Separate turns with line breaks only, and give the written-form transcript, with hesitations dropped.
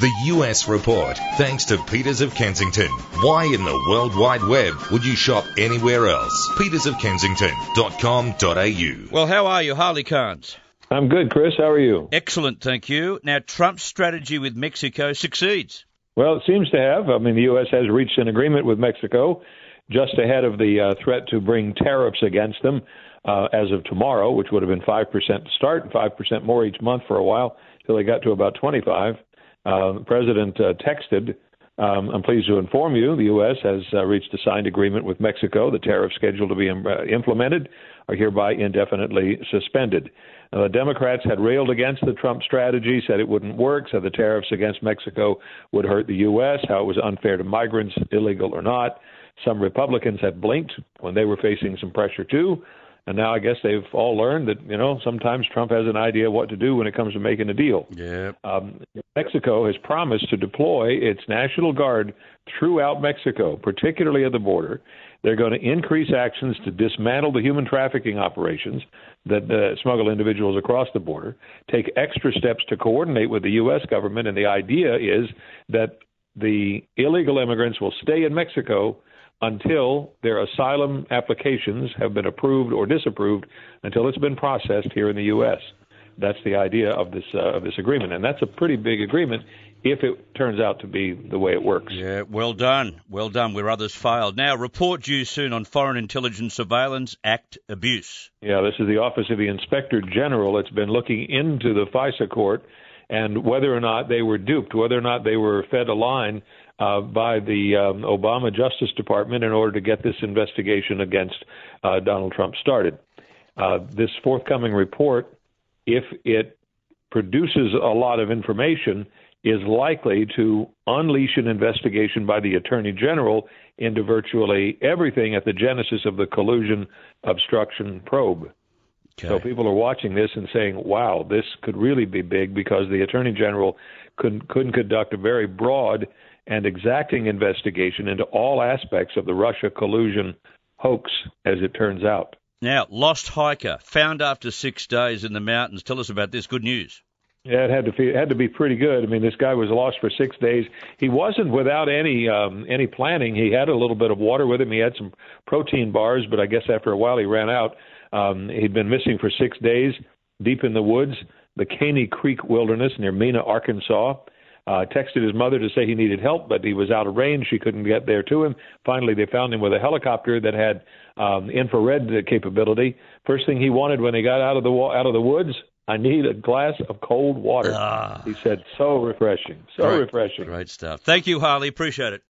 The US Report, thanks to Peters of Kensington. Why in the World Wide Web would you shop anywhere else? petersofkensington.com.au.
Well, how are you, Harley Carnes?
I'm good, Chris. How are you?
Excellent, thank you. Now, Trump's strategy with Mexico succeeds.
Well, it seems to have. I mean, the U.S. has reached an agreement with Mexico just ahead of the threat to bring tariffs against them as of tomorrow, which would have been 5% to start and 5% more each month for a while till they got to about 25. The president texted, I'm pleased to inform you, the U.S. has reached a signed agreement with Mexico. The tariffs scheduled to be implemented are hereby indefinitely suspended. The Democrats had railed against the Trump strategy, said it wouldn't work, said the tariffs against Mexico would hurt the U.S., how it was unfair to migrants, illegal or not. Some Republicans had blinked when they were facing some pressure, too. And now I guess they've all learned that, sometimes Trump has an idea what to do when it comes to making a deal.
Yeah.
Mexico has promised to deploy its National Guard throughout Mexico, particularly at the border. They're going to increase actions to dismantle the human trafficking operations that smuggle individuals across the border, take extra steps to coordinate with the U.S. government, and the idea is that the illegal immigrants will stay in Mexico until their asylum applications have been approved or disapproved, until it's been processed here in the U.S. That's the idea of this agreement, and that's a pretty big agreement if it turns out to be the way it works.
Yeah, well done. Well done where others failed. Now, report due soon on Foreign Intelligence Surveillance Act abuse.
Yeah, this is the Office of the Inspector General. It's been looking into the FISA court and whether or not they were duped, whether or not they were fed a line by the Obama Justice Department in order to get this investigation against Donald Trump started. This forthcoming report, if it produces a lot of information, is likely to unleash an investigation by the Attorney General into virtually everything at the genesis of the collusion obstruction probe. Okay. So people are watching this and saying, wow, this could really be big, because the Attorney General couldn't conduct a very broad and exacting investigation into all aspects of the Russia collusion hoax, as it turns out.
Now, lost hiker, found after 6 days in the mountains. Tell us about this. Good news.
Yeah, it had to be pretty good. I mean, this guy was lost for 6 days. He wasn't without any planning. He had a little bit of water with him. He had some protein bars, but I guess after a while he ran out. He'd been missing for 6 days, deep in the woods, the Caney Creek Wilderness near Mena, Arkansas. Texted his mother to say he needed help, but he was out of range. She couldn't get there to him. Finally, they found him with a helicopter that had infrared capability. First thing he wanted when he got out of the woods, I need a glass of cold water. He said, so refreshing, refreshing.
Great stuff. Thank you, Harley. Appreciate it.